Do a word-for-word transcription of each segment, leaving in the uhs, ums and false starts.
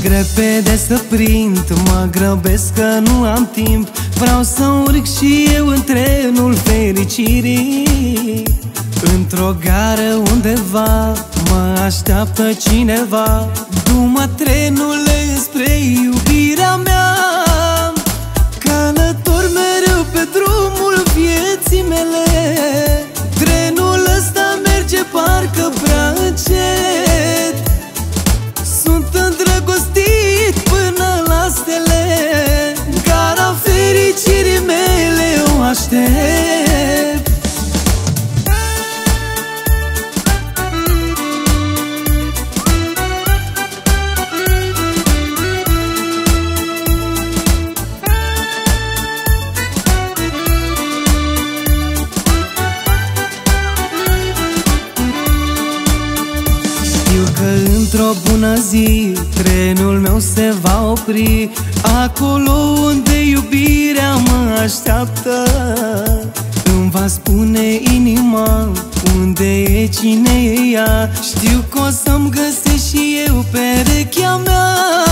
repede să prind, mă grăbesc că nu am timp. Vreau să urc și eu în trenul fericirii. Într-o gară undeva mă așteaptă cineva. Du-mă, trenule, spre iubirea mea. Călător mereu pe drumul vieții mele. Trenul ăsta merge parcă prea încet. Sunt îndrăgostit până la stele. Gara fericirii mele o aștept. Că într-o bună zi trenul meu se va opri acolo unde iubirea mă așteaptă. Îmi va spune inima unde e, cine e ea. Știu că o să-mi găsesc și eu perechea mea.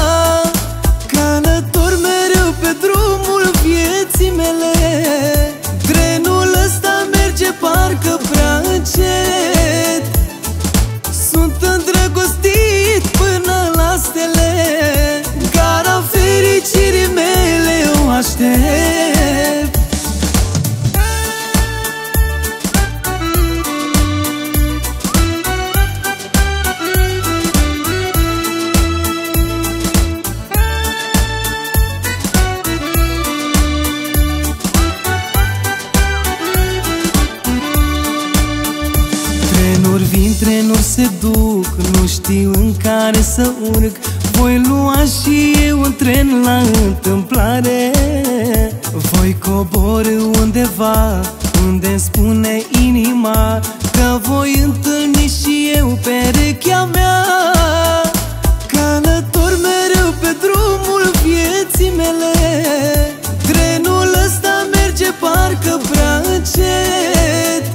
Călător mereu pe drumul vieții mele. Trenul ăsta merge parcă prea încet. Sunt îndrăgostit până la stele. Gara fericirii mele o aștept. Trenuri vin, trenuri se duc, nu știu în care să urc. Voi lua și eu un tren la întâmplare. Voi coborî undeva unde-mi spune inima că voi întâlni și eu perechea mea. Călător mereu pe drumul vieții mele. Trenul ăsta merge parcă prea încet.